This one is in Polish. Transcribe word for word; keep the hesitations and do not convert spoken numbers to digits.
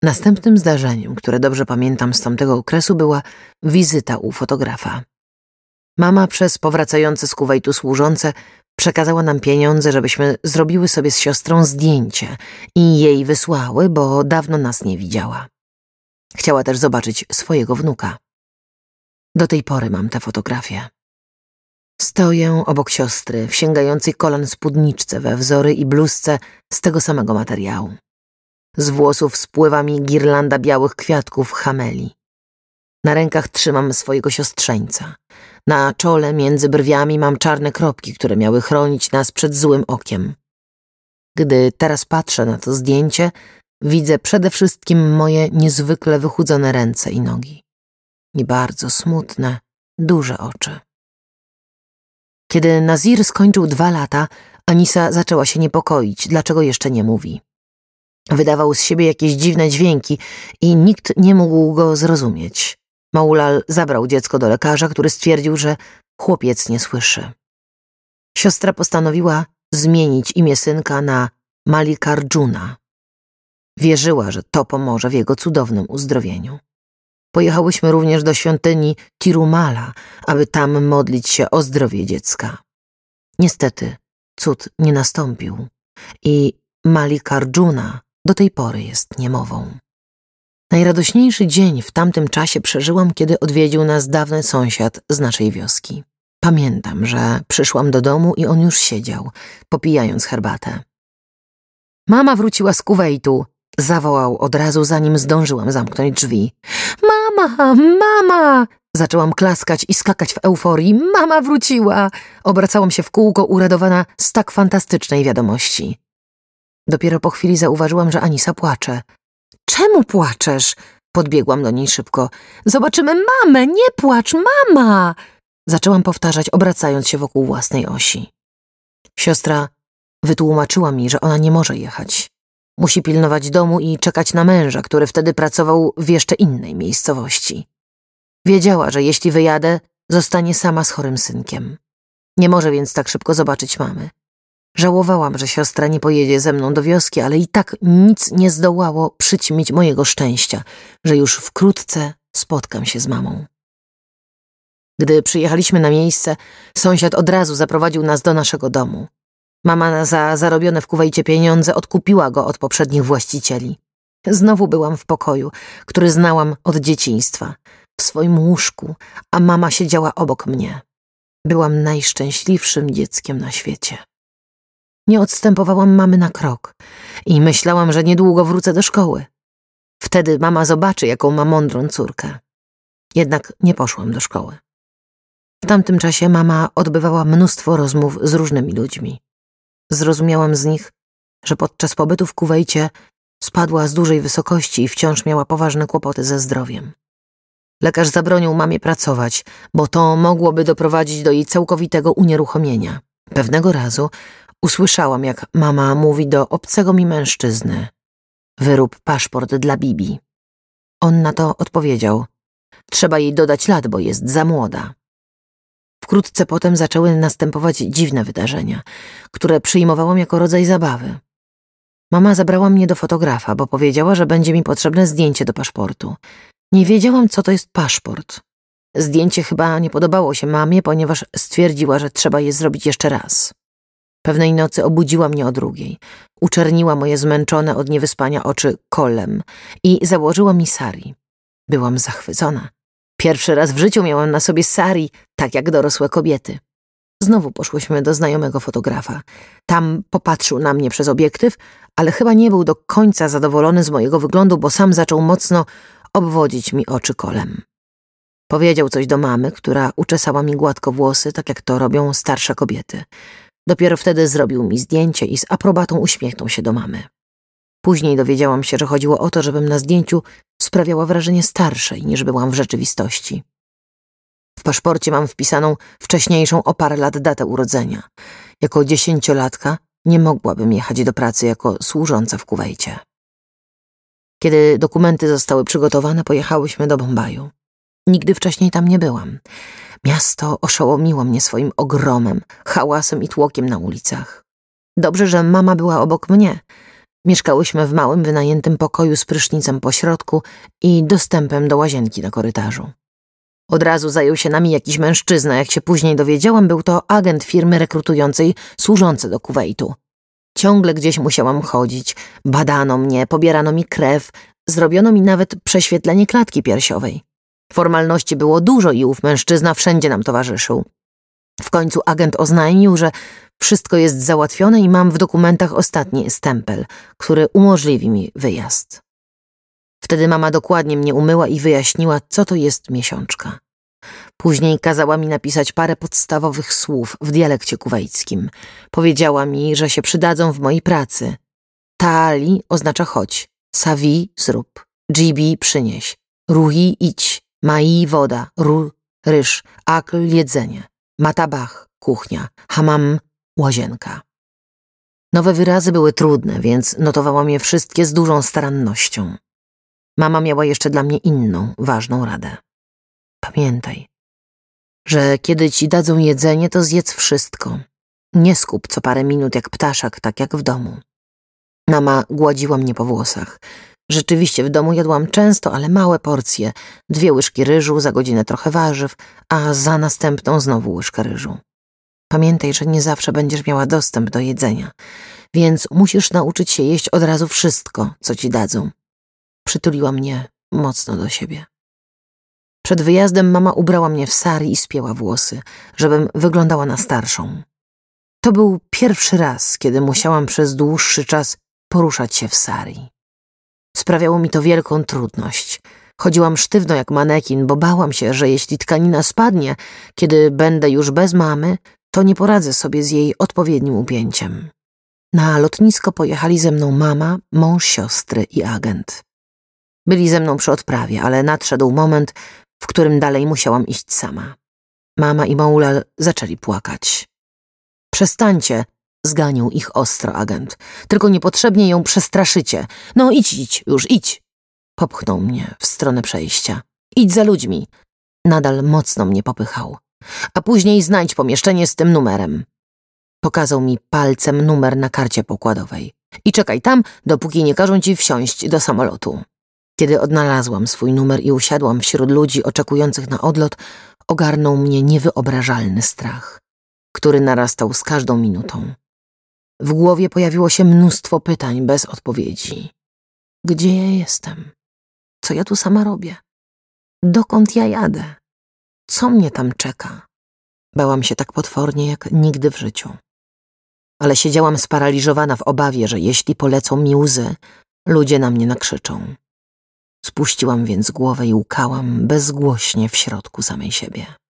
Następnym zdarzeniem, które dobrze pamiętam z tamtego okresu, była wizyta u fotografa. Mama przez powracające z Kuwejtu służące przekazała nam pieniądze, żebyśmy zrobiły sobie z siostrą zdjęcie i jej wysłały, bo dawno nas nie widziała. Chciała też zobaczyć swojego wnuka. Do tej pory mam tę fotografię. Stoję obok siostry w sięgającej kolan spódniczce we wzory i bluzce z tego samego materiału. Z włosów spływa mi girlanda białych kwiatków chameli. Na rękach trzymam swojego siostrzeńca. Na czole między brwiami mam czarne kropki, które miały chronić nas przed złym okiem. Gdy teraz patrzę na to zdjęcie, widzę przede wszystkim moje niezwykle wychudzone ręce i nogi. I bardzo smutne, duże oczy. Kiedy Nazir skończył dwa lata, Anisa zaczęła się niepokoić, dlaczego jeszcze nie mówi. Wydawał z siebie jakieś dziwne dźwięki i nikt nie mógł go zrozumieć. Maulal zabrał dziecko do lekarza, który stwierdził, że chłopiec nie słyszy. Siostra postanowiła zmienić imię synka na Malikarjuna. Wierzyła, że to pomoże w jego cudownym uzdrowieniu. Pojechałyśmy również do świątyni Tirumala, aby tam modlić się o zdrowie dziecka. Niestety cud nie nastąpił i Malikarjuna do tej pory jest niemową. Najradośniejszy dzień w tamtym czasie przeżyłam, kiedy odwiedził nas dawny sąsiad z naszej wioski. Pamiętam, że przyszłam do domu i on już siedział, popijając herbatę. Mama wróciła z Kuwejtu, zawołał od razu, zanim zdążyłam zamknąć drzwi. Mama, mama! Zaczęłam klaskać i skakać w euforii. Mama wróciła! Obracałam się w kółko, uradowana z tak fantastycznej wiadomości. Dopiero po chwili zauważyłam, że Anisa płacze. Czemu płaczesz? Podbiegłam do niej szybko. Zobaczymy mamę, nie płacz, mama! Zaczęłam powtarzać, obracając się wokół własnej osi. Siostra wytłumaczyła mi, że ona nie może jechać. Musi pilnować domu i czekać na męża, który wtedy pracował w jeszcze innej miejscowości. Wiedziała, że jeśli wyjadę, zostanie sama z chorym synkiem. Nie może więc tak szybko zobaczyć mamy. Żałowałam, że siostra nie pojedzie ze mną do wioski, ale i tak nic nie zdołało przyćmić mojego szczęścia, że już wkrótce spotkam się z mamą. Gdy przyjechaliśmy na miejsce, sąsiad od razu zaprowadził nas do naszego domu. Mama za zarobione w Kuwejcie pieniądze odkupiła go od poprzednich właścicieli. Znowu byłam w pokoju, który znałam od dzieciństwa, w swoim łóżku, a mama siedziała obok mnie. Byłam najszczęśliwszym dzieckiem na świecie. Nie odstępowałam mamy na krok i myślałam, że niedługo wrócę do szkoły. Wtedy mama zobaczy, jaką ma mądrą córkę. Jednak nie poszłam do szkoły. W tamtym czasie mama odbywała mnóstwo rozmów z różnymi ludźmi. Zrozumiałam z nich, że podczas pobytu w Kuwejcie spadła z dużej wysokości i wciąż miała poważne kłopoty ze zdrowiem. Lekarz zabronił mamie pracować, bo to mogłoby doprowadzić do jej całkowitego unieruchomienia. Pewnego razu usłyszałam, jak mama mówi do obcego mi mężczyzny: wyrób paszport dla Bibi. On na to odpowiedział: trzeba jej dodać lat, bo jest za młoda. Wkrótce potem zaczęły następować dziwne wydarzenia, które przyjmowałam jako rodzaj zabawy. Mama zabrała mnie do fotografa, bo powiedziała, że będzie mi potrzebne zdjęcie do paszportu. Nie wiedziałam, co to jest paszport. Zdjęcie chyba nie podobało się mamie, ponieważ stwierdziła, że trzeba je zrobić jeszcze raz. Pewnej nocy obudziła mnie o drugiej. Uczerniła moje zmęczone od niewyspania oczy kolem i założyła mi sari. Byłam zachwycona. Pierwszy raz w życiu miałam na sobie sari, tak jak dorosłe kobiety. Znowu poszłyśmy do znajomego fotografa. Tam popatrzył na mnie przez obiektyw, ale chyba nie był do końca zadowolony z mojego wyglądu, bo sam zaczął mocno obwodzić mi oczy kolem. Powiedział coś do mamy, która uczesała mi gładko włosy, tak jak to robią starsze kobiety. Dopiero wtedy zrobił mi zdjęcie i z aprobatą uśmiechnął się do mamy. Później dowiedziałam się, że chodziło o to, żebym na zdjęciu sprawiała wrażenie starszej, niż byłam w rzeczywistości. W paszporcie mam wpisaną wcześniejszą o parę lat datę urodzenia. Jako dziesięciolatka nie mogłabym jechać do pracy jako służąca w Kuwejcie. Kiedy dokumenty zostały przygotowane, pojechałyśmy do Bombaju. Nigdy wcześniej tam nie byłam. Miasto oszołomiło mnie swoim ogromem, hałasem i tłokiem na ulicach. Dobrze, że mama była obok mnie. Mieszkałyśmy w małym, wynajętym pokoju z prysznicem po środku i dostępem do łazienki na korytarzu. Od razu zajął się nami jakiś mężczyzna. Jak się później dowiedziałam, był to agent firmy rekrutującej służące do Kuwejtu. Ciągle gdzieś musiałam chodzić. Badano mnie, pobierano mi krew, zrobiono mi nawet prześwietlenie klatki piersiowej. Formalności było dużo i ów mężczyzna wszędzie nam towarzyszył. W końcu agent oznajmił, że wszystko jest załatwione i mam w dokumentach ostatni stempel, który umożliwi mi wyjazd. Wtedy mama dokładnie mnie umyła i wyjaśniła, co to jest miesiączka. Później kazała mi napisać parę podstawowych słów w dialekcie kuwejckim. Powiedziała mi, że się przydadzą w mojej pracy. Taali oznacza chodź, sawi zrób, dżibi przynieś, ruhi idź, mai woda, ru ryż, akl jedzenie, matabach kuchnia, hamam łazienka. Nowe wyrazy były trudne, więc notowałam je wszystkie z dużą starannością. Mama miała jeszcze dla mnie inną, ważną radę. Pamiętaj, że kiedy ci dadzą jedzenie, to zjedz wszystko. Nie skup co parę minut jak ptaszak, tak jak w domu. Mama gładziła mnie po włosach. Rzeczywiście w domu jadłam często, ale małe porcje. Dwie łyżki ryżu, za godzinę trochę warzyw, a za następną znowu łyżkę ryżu. Pamiętaj, że nie zawsze będziesz miała dostęp do jedzenia, więc musisz nauczyć się jeść od razu wszystko, co ci dadzą. Przytuliła mnie mocno do siebie. Przed wyjazdem mama ubrała mnie w sari i spięła włosy, żebym wyglądała na starszą. To był pierwszy raz, kiedy musiałam przez dłuższy czas poruszać się w sari. Sprawiało mi to wielką trudność. Chodziłam sztywno jak manekin, bo bałam się, że jeśli tkanina spadnie, kiedy będę już bez mamy, to nie poradzę sobie z jej odpowiednim upięciem. Na lotnisko pojechali ze mną mama, mąż siostry i agent. Byli ze mną przy odprawie, ale nadszedł moment, w którym dalej musiałam iść sama. Mama i Maulal zaczęli płakać. Przestańcie, zganił ich ostro agent. Tylko niepotrzebnie ją przestraszycie. No idź, idź, już idź. Popchnął mnie w stronę przejścia. Idź za ludźmi. Nadal mocno mnie popychał. A później znajdź pomieszczenie z tym numerem. Pokazał mi palcem numer na karcie pokładowej. I czekaj tam, dopóki nie każą ci wsiąść do samolotu. Kiedy odnalazłam swój numer i usiadłam wśród ludzi oczekujących na odlot, ogarnął mnie niewyobrażalny strach, który narastał z każdą minutą. W głowie pojawiło się mnóstwo pytań bez odpowiedzi. Gdzie ja jestem? Co ja tu sama robię? Dokąd ja jadę? Co mnie tam czeka? Bałam się tak potwornie jak nigdy w życiu. Ale siedziałam sparaliżowana w obawie, że jeśli polecą mi łzy, ludzie na mnie nakrzyczą. Spuściłam więc głowę i łkałam bezgłośnie w środku samej siebie.